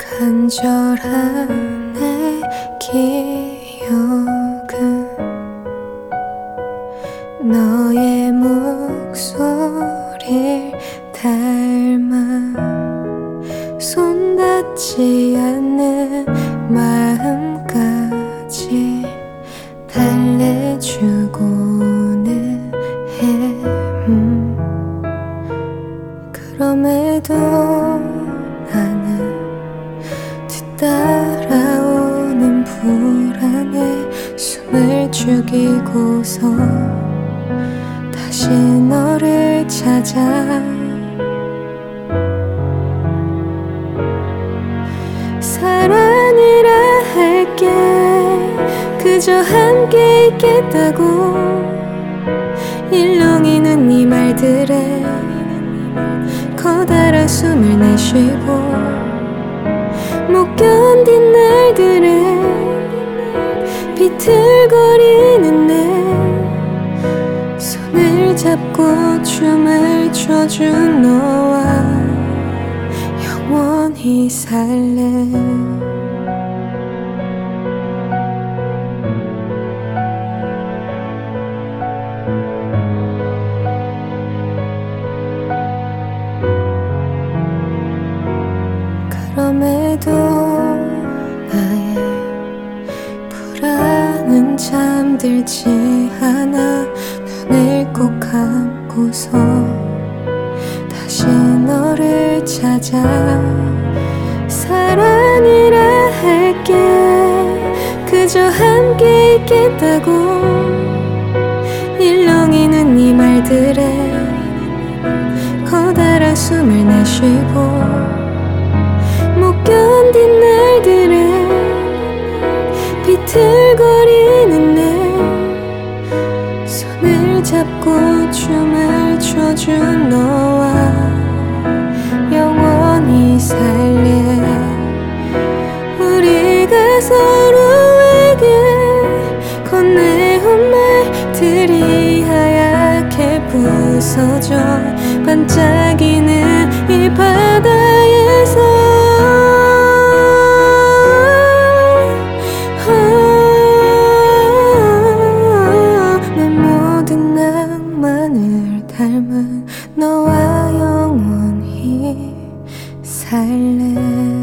간절한 내 기억은 너의 목소리를 닮아 손 닿지 않는 마음까지 달래주고는 해. 그럼에도 나는 뒤따라오는 불안에 숨을 죽이고서 다시 너를 찾아 사랑이라 할게 그저 함께 있겠다고 일렁이는 네 말들에 커다란 숨을 내쉬고 못 견딘 날들에 비틀거리는 내 손을 잡고 춤을 춰준 너와 영원히 살래. 그럼에도 나의 불안은 잠들지 않아 눈을 꼭 감고서 다시 너를 찾아 사랑이라 할게 그저 함께 있겠다고 일렁이는 네 말들에 커다란 숨을 내쉬고 못 견딘 날들에 비틀거리는 내 손을 잡고 춤을 춰준 너와 영원히 살래. 우리가 서로에게 건네온 말들이 하얗게 부서져 반짝이는 이 바다에서 닮은 너와 영원히 살래.